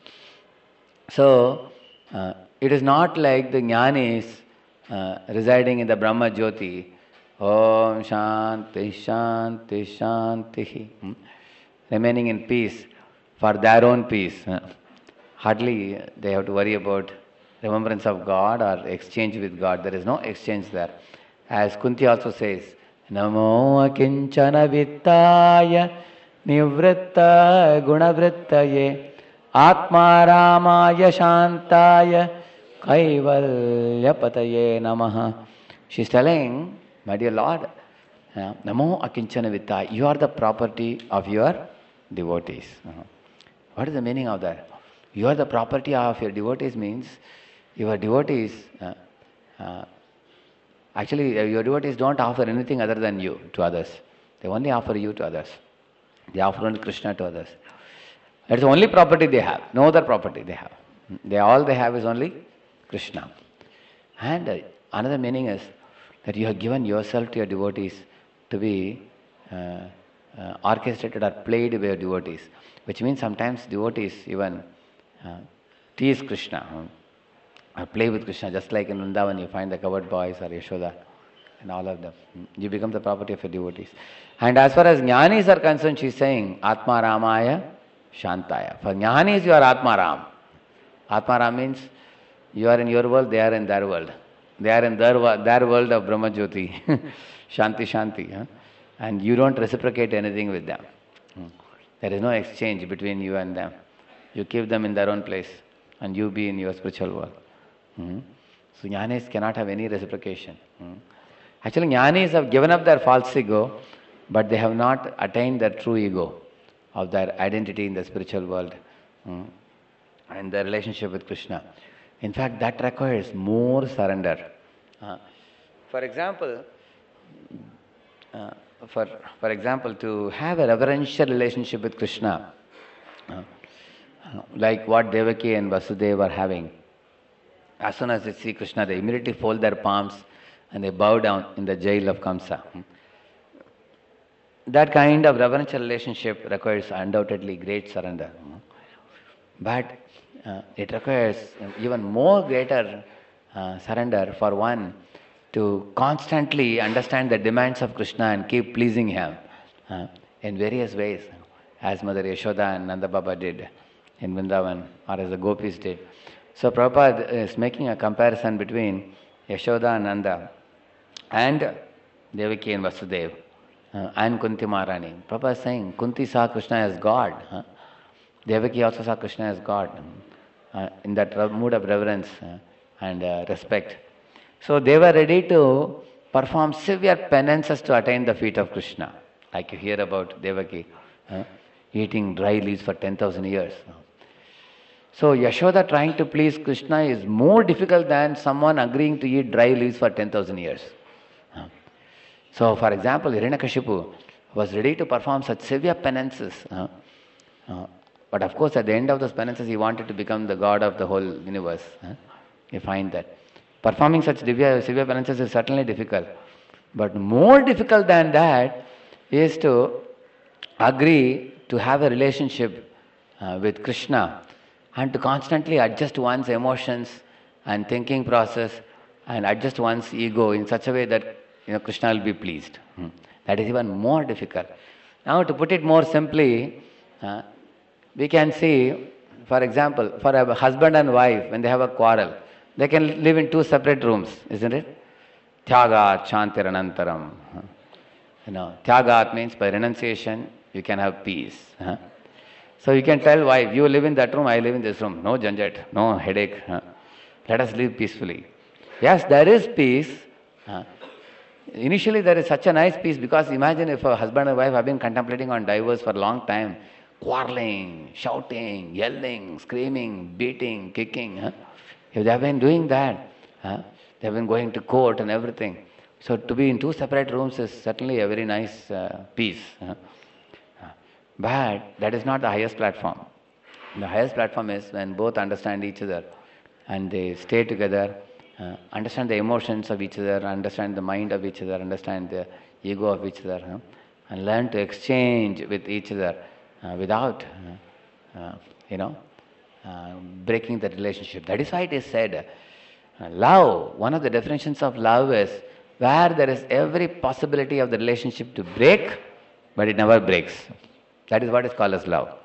So, it is not like the jnanis residing in the Brahma Jyoti, Om Shanti Shanti Shanti, remaining in peace for their own peace. Hardly they have to worry about remembrance of God or exchange with God. There is no exchange there. As Kunti also says, Namo akinchana vittaya nivritta gunavrittaye atma ramaya shantaya kaivalya pataye namaha. She is telling, my dear Lord, Namo akinchana vittaya, you are the property of your devotees. What is the meaning of that? You are the property of your devotees means your devotees, actually your devotees don't offer anything other than you to others. They only offer you to others. They offer only Krishna to others. That's the only property they have. No other property they have. All they have is only Krishna. And another meaning is that you have given yourself to your devotees to be orchestrated or played by your devotees. Which means sometimes devotees even tease Krishna. Or play with Krishna, just like in Vrindavan you find the coward boys or Yashoda and all of them. You become the property of your devotees. And as far as jnanis are concerned, she is saying, Atma Ramaya Shantaya. For jnanis you are Atma Ram. Atma Ram means you are in your world, they are in their world. They are in their world of Brahma Jyoti. Shanti Shanti. And you don't reciprocate anything with them. There is no exchange between you and them. You keep them in their own place and you be in your spiritual world. So jnanis cannot have any reciprocation. Actually, jnanis have given up their false ego, but they have not attained their true ego of their identity in the spiritual world and their relationship with Krishna. In fact, that requires more surrender. For example, to have a reverential relationship with Krishna, like what Devaki and Vasudeva are having. As soon as they see Krishna, they immediately fold their palms and they bow down in the jail of Kamsa. That kind of reverential relationship requires undoubtedly great surrender. But it requires even more greater surrender for one to constantly understand the demands of Krishna and keep pleasing him in various ways, as Mother Yashoda and Nanda Baba did in Vrindavan, or as the gopis did. So Prabhupada is making a comparison between Yashoda and Nanda and Devaki and Vasudeva and Kunti Maharani. Prabhupada is saying Kunti saw Krishna as God. Devaki also saw Krishna as God in that mood of reverence and respect. So they were ready to perform severe penances to attain the feet of Krishna. Like you hear about Devaki. eating dry leaves for 10,000 years. So Yashoda trying to please Krishna is more difficult than someone agreeing to eat dry leaves for 10,000 years. So for example, Hiranyakashipu was ready to perform such severe penances. But of course at the end of those penances he wanted to become the god of the whole universe. You find that. Performing such severe penances is certainly difficult. But more difficult than that is to agree to have a relationship with Krishna and to constantly adjust one's emotions and thinking process and adjust one's ego in such a way that Krishna will be pleased. That is even more difficult. Now to put it more simply, we can see, for example, for a husband and wife, when they have a quarrel, they can live in 2 separate rooms, isn't it? Tyagat Shantiranantaram. Tyagat means by renunciation you can have peace. So you can tell wife, you live in that room, I live in this room. No janjat, no headache. Let us live peacefully. Yes, there is peace. Initially there is such a nice peace, because imagine if a husband and wife have been contemplating on divorce for a long time, quarreling, shouting, yelling, screaming, beating, kicking. If they have been doing that, they have been going to court and everything. So to be in 2 separate rooms is certainly a very nice peace. But that is not the highest platform. The highest platform is when both understand each other and they stay together, understand the emotions of each other, understand the mind of each other, understand the ego of each other, and learn to exchange with each other without, breaking the relationship. That is why it is said, love, one of the definitions of love is where there is every possibility of the relationship to break, but it never breaks. That is what is called as love.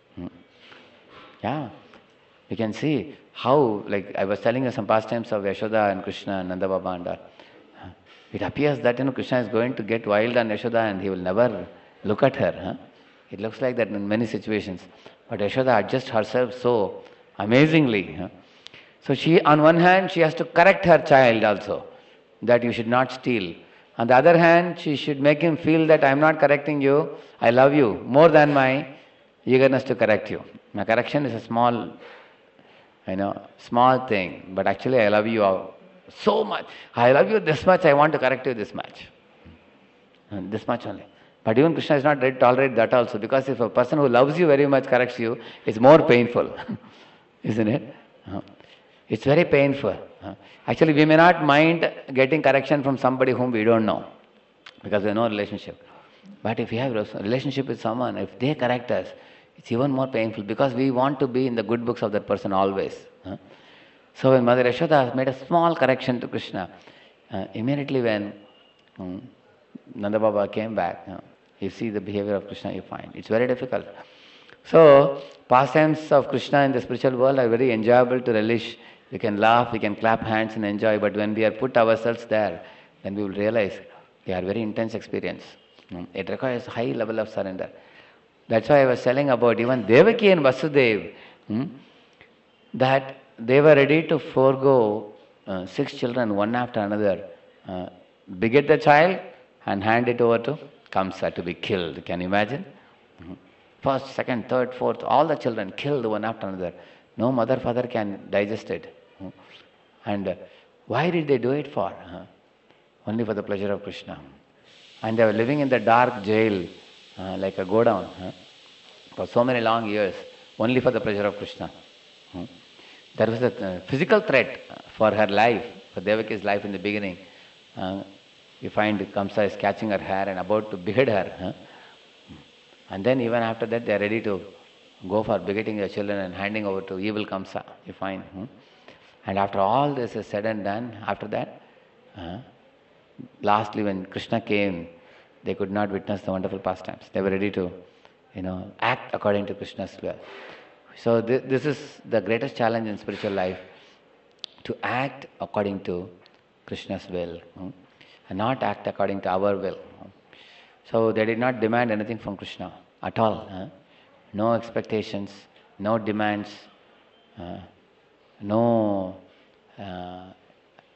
Yeah. You can see how, like I was telling you some pastimes of Yashoda and Krishna and Nanda Baba and all. It appears that Krishna is going to get wild on Yashoda and he will never look at her. It looks like that in many situations. But Yashoda adjusts herself so amazingly. So she, on one hand, she has to correct her child also, that you should not steal. On the other hand, she should make him feel that I am not correcting you, I love you more than my eagerness to correct you. My correction is a small thing, but actually I love you so much. I love you this much, I want to correct you this much. This much only. But even Krishna is not ready to tolerate that also, because if a person who loves you very much corrects you, it's more painful. Isn't it? It's very painful. Actually, we may not mind getting correction from somebody whom we don't know, because we have no relationship. But if we have a relationship with someone, if they correct us, it's even more painful, because we want to be in the good books of that person always. So when Mother Yashoda made a small correction to Krishna, immediately when Nanda Baba came back, you see the behavior of Krishna, you find. It's very difficult. So, pastimes of Krishna in the spiritual world are very enjoyable to relish. We can laugh, we can clap hands and enjoy, but when we are put ourselves there, then we will realize they are very intense experience. It requires high level of surrender. That's why I was telling about even Devaki and Vasudev, that they were ready to forego 6 children one after another, beget the child and hand it over to Kamsa to be killed. Can you imagine? First, second, third, fourth, all the children killed one after another. No mother, father can digest it. And why did they do it for? Only for the pleasure of Krishna. And they were living in the dark jail, like a godown, for so many long years, only for the pleasure of Krishna. There was a physical threat for her life, for Devaki's life in the beginning. You find Kamsa is catching her hair and about to behead her. And then even after that they are ready to go for begetting their children and handing over to evil Kamsa, you find. And after all this is said and done, after that, lastly when Krishna came, they could not witness the wonderful pastimes. They were ready to, act according to Krishna's will. So this is the greatest challenge in spiritual life, to act according to Krishna's will, and not act according to our will. So they did not demand anything from Krishna at all. No expectations, no demands, no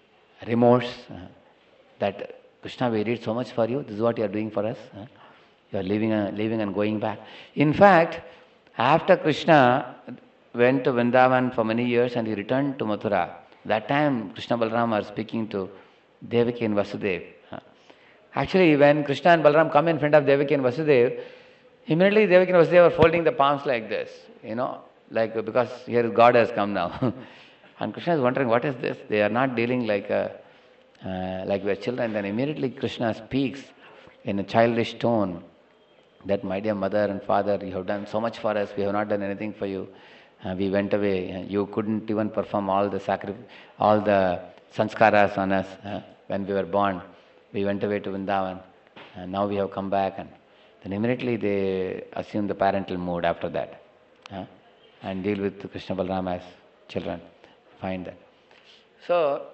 remorse that Krishna, we did so much for you, this is what you are doing for us. You are leaving and going back. In fact, after Krishna went to Vrindavan for many years and he returned to Mathura, that time Krishna Balaram are speaking to Devaki and Vasudev. Actually, when Krishna and Balaram come in front of Devaki and Vasudev, immediately Devaki and Vasudev are folding the palms like this, like because here God has come now. And Krishna is wondering, what is this? They are not dealing like we are children. Then immediately Krishna speaks in a childish tone that, my dear mother and father, you have done so much for us, we have not done anything for you. We went away. You couldn't even perform all the sanskaras on us when we were born. We went away to Vrindavan, and now we have come back. And then immediately they assume the parental mood after that, and deal with Krishna Balaram as children. Find that. So,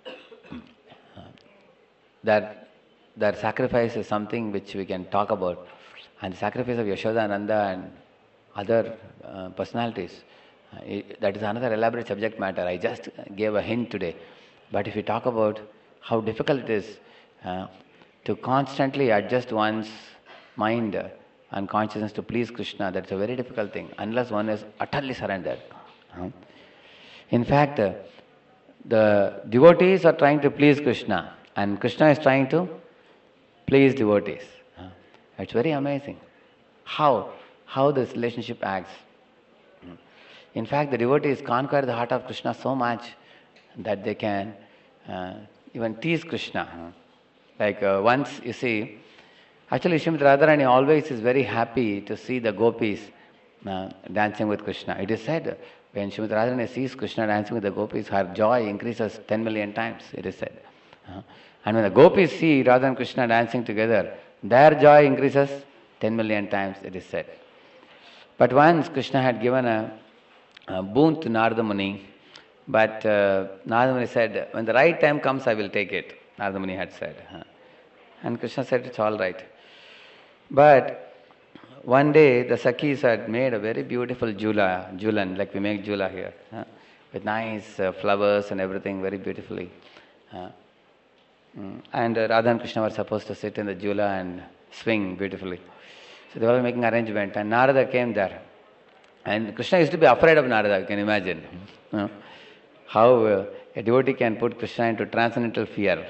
that sacrifice is something which we can talk about. And the sacrifice of Yashoda, Nanda and other personalities, that is another elaborate subject matter. I just gave a hint today. But if we talk about how difficult it is to constantly adjust one's mind and consciousness to please Krishna, that's a very difficult thing, unless one is utterly surrendered. In fact, the devotees are trying to please Krishna, and Krishna is trying to please devotees. It's very amazing how this relationship acts. In fact, the devotees conquer the heart of Krishna so much that they can even tease Krishna. Like once, you see, actually Srimati Radharani always is very happy to see the gopis dancing with Krishna. It is said, when Srimati Radharani sees Krishna dancing with the gopis, her joy increases 10 million times, it is said. And when the gopis see Radha and Krishna dancing together, their joy increases 10 million times, it is said. But once Krishna had given a boon to Narada Muni, but Narada Muni said, when the right time comes, I will take it, Narada Muni had said. And Krishna said, it's all right. But one day the Sakhis had made a very beautiful julan, like we make jula here, with nice flowers and everything very beautifully. And Radha and Krishna were supposed to sit in the jula and swing beautifully. So they were making arrangement, and Narada came there. And Krishna used to be afraid of Narada, you can imagine. How a devotee can put Krishna into transcendental fear.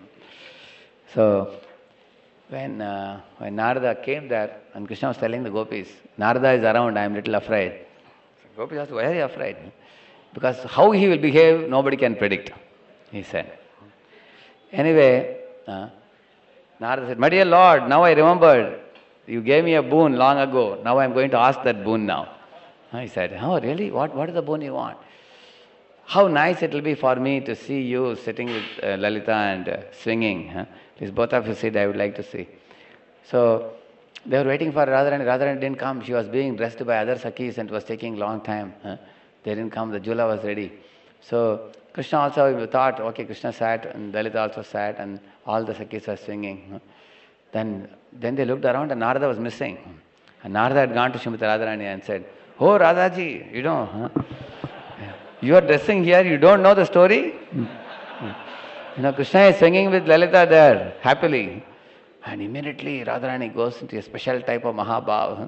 So when Narada came there, and Krishna was telling the gopis, Narada is around, I am little afraid. So gopis asked, why are you afraid? Because how he will behave, nobody can predict, he said. Anyway, Narada said, my dear Lord, now I remembered, you gave me a boon long ago, now I am going to ask that boon now. He said, oh really, what is the boon you want? How nice it will be for me to see you sitting with Lalita and swinging. Please both of you sit, I would like to see. So they were waiting for Radharani. Radharani didn't come. She was being dressed by other Sakhis and it was taking long time. They didn't come. The jula was ready. So Krishna also thought, okay, Krishna sat and Lalita also sat and all the Sakhis were swinging. Then they looked around and Narada was missing. And Narada had gone to Srimati Radharani and said, oh Radhaji, you are dressing here, you don't know the story? Krishna is swinging with Lalita there, happily. And immediately Radharani goes into a special type of Mahabhav.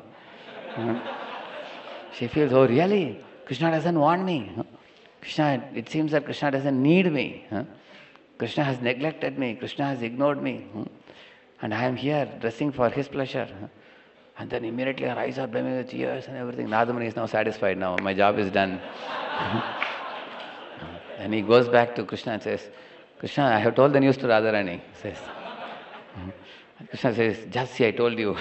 She feels, oh really? Krishna doesn't want me. It seems that Krishna doesn't need me. Krishna has neglected me. Krishna has ignored me. And I am here dressing for his pleasure. And then immediately her eyes are brimming with tears and everything. Narada Muni is now satisfied now. My job is done. And he goes back to Krishna and says, Krishna, I have told the news to Radharani. Says. Krishna says, just see, I told you.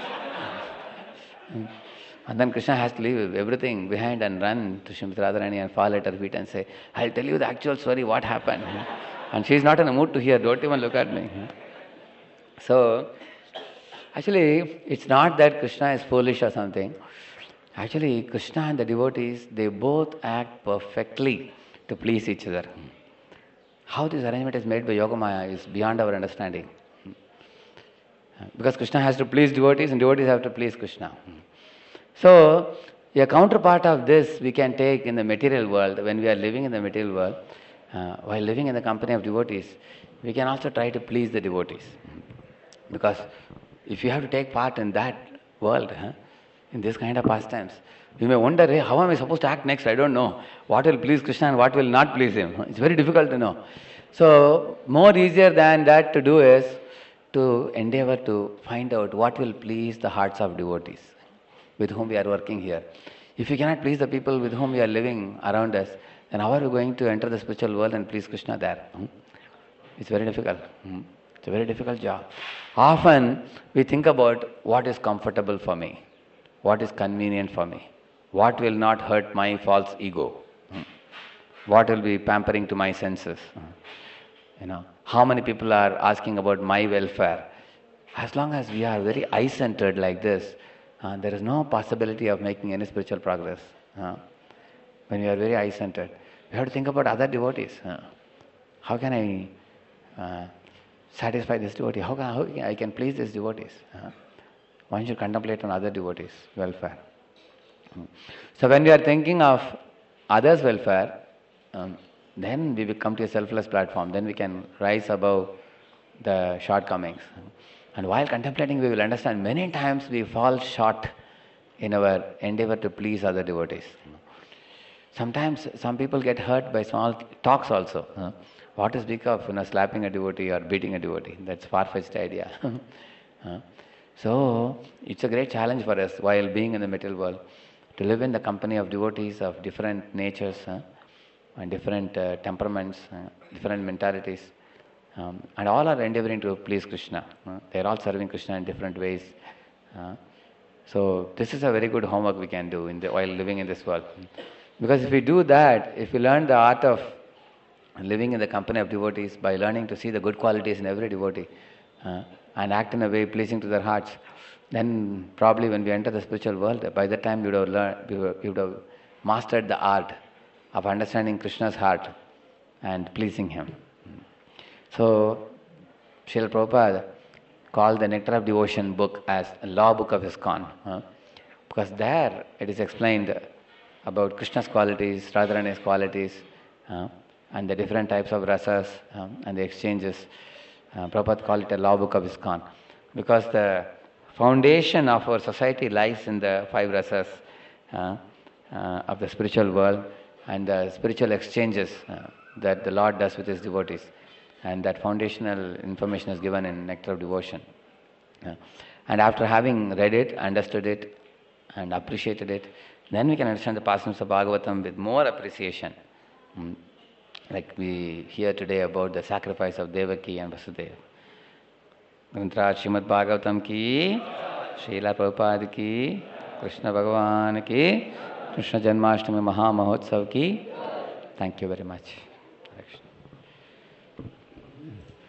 And then Krishna has to leave everything behind and run to Srimati Radharani and fall at her feet and say, I'll tell you the actual story, what happened. And she is not in a mood to hear, don't even look at me. So, actually, it's not that Krishna is foolish or something. Actually, Krishna and the devotees, they both act perfectly to please each other. How this arrangement is made by Yogamaya is beyond our understanding. Because Krishna has to please devotees and devotees have to please Krishna. So, a counterpart of this we can take in the material world. When we are living in the material world, while living in the company of devotees, we can also try to please the devotees. Because if you have to take part in that world, in this kind of pastimes, you may wonder, hey, how am I supposed to act next? I don't know. What will please Krishna and what will not please him? It's very difficult to know. So, more easier than that to do is to endeavor to find out what will please the hearts of devotees with whom we are working here. If you cannot please the people with whom we are living around us, then how are we going to enter the spiritual world and please Krishna there? It's very difficult. It's a very difficult job. Often we think about what is comfortable for me, what is convenient for me, what will not hurt my false ego, what will be pampering to my senses. How many people are asking about my welfare? As long as we are very I-centered like this, there is no possibility of making any spiritual progress. When we are very I-centered, we have to think about other devotees. How can I satisfy this devotee? How I can please these devotees? One should contemplate on other devotees' welfare. So when we are thinking of others' welfare, then we will come to a selfless platform. Then we can rise above the shortcomings. And while contemplating, we will understand many times we fall short in our endeavor to please other devotees. Sometimes some people get hurt by small talks also. What to speak of slapping a devotee or beating a devotee? That's far-fetched idea. So it's a great challenge for us while being in the material world to live in the company of devotees of different natures and different temperaments, different mentalities. And all are endeavoring to please Krishna. They are all serving Krishna in different ways. So this is a very good homework we can do while living in this world. Because if we do that, if we learn the art of living in the company of devotees by learning to see the good qualities in every devotee and act in a way pleasing to their hearts, then probably when we enter the spiritual world, by that time you would have mastered the art of understanding Krishna's heart and pleasing him. So, Srila Prabhupada called the Nectar of Devotion book as a law book of ISKCON, because there it is explained about Krishna's qualities, Radharani's qualities, and the different types of rasas and the exchanges. Prabhupada called it a law book of ISKCON, because the foundation of our society lies in the 5 rasas of the spiritual world and the spiritual exchanges that the Lord does with his devotees. And that foundational information is given in Nectar of Devotion. And after having read it, understood it, and appreciated it, then we can understand the pastimes of Bhagavatam with more appreciation. Like we hear today about the sacrifice of Devaki and Vasudeva. Granthra Srimad Bhagavatam ki, Srila Prabhupada ki, Krishna Bhagavan ki, Krishna Janmashtami Maha Mahotsav ki. Thank you very much.